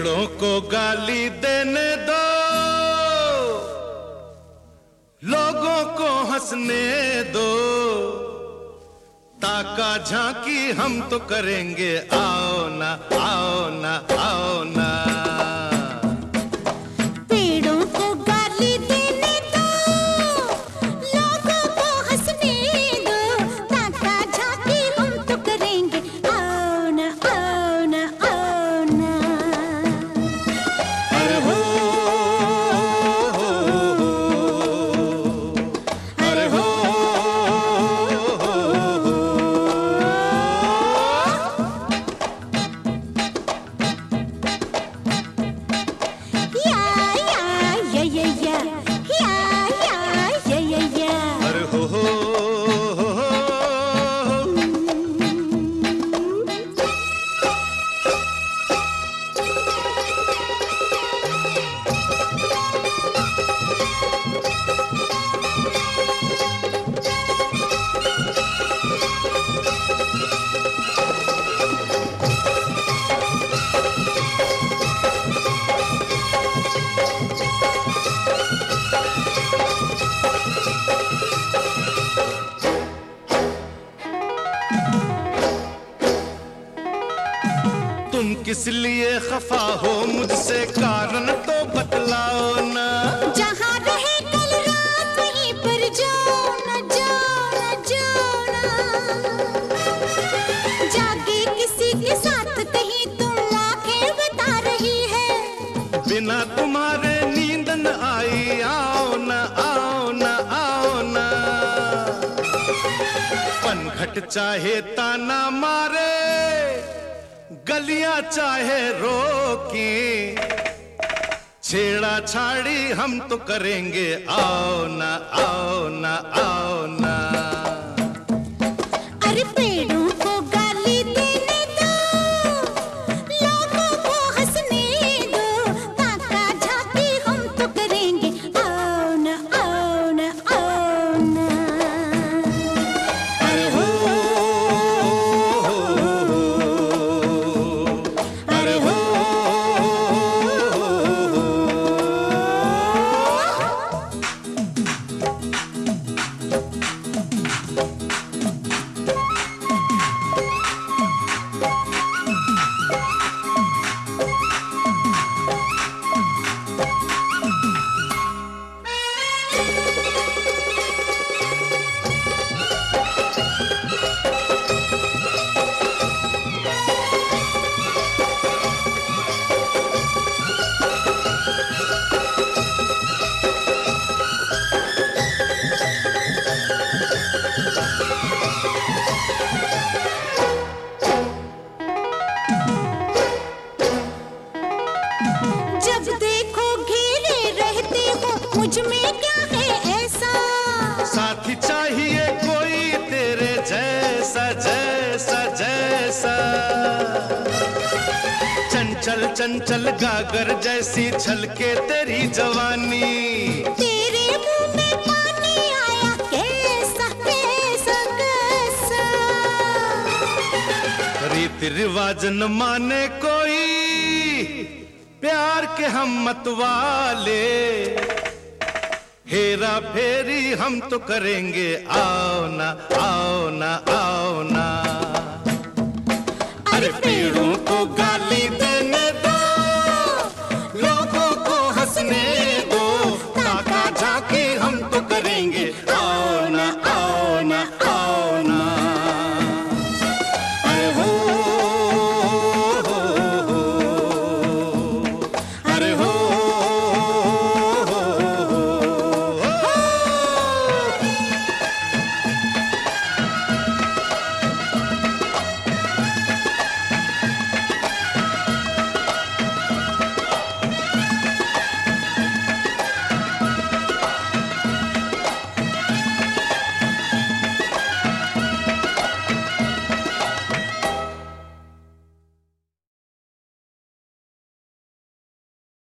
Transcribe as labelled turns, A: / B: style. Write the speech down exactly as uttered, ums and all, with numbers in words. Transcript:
A: पेड़ों को गाली देने दो, लोगों को हंसने दो, ताका झांकी हम तो करेंगे, आओ ना आओ ना आओ ना।
B: पेड़ों को गाली देने दो, लोगों को हंसने दो, ताका झांकी हम तो करेंगे, आओ ना आओ ना आओ ना।
A: अरे हो अरे हो तुम किस लिए खफा हो मुझसे, कारण तो बतलाओ ना।
B: जहाँ रहे कल रात वहीं पर जाओ ना जाओ ना जाओ ना। जागे किसी के साथ कहीं तुम आंखें बता रही है,
A: बिना तुम्हारे नींद न आई, आओ ना आओ ना आओ ना। पनघट चाहे ताना मारे, गलियां चाहे रोके, छेड़ा छाड़ी हम तो करेंगे, आओ ना आओ ना आओ ना।
B: अरे पेड़ों को गाली देने दो, लोगों को हंसने दो, ताका झांकी हम तो करेंगे, आओ ना आओ ना आओ ना।
A: अरे हो अरे हो
B: जब देखो घेरे रहते हो, मुझ में क्या है ऐसा,
A: साथी चाहिए कोई तेरे जैसा जैसा जैसा। चंचल चंचल गागर जैसी छलके तेरी जवानी,
B: तेरे मुंह में पानी आया कैसा कैसा कैसा।
A: रीति रिवाज न माने कोई, प्यार के हम मतवाले, हेरा फेरी हम तो करेंगे, आओ ना आओ ना आओ ना। अरे पेड़ों को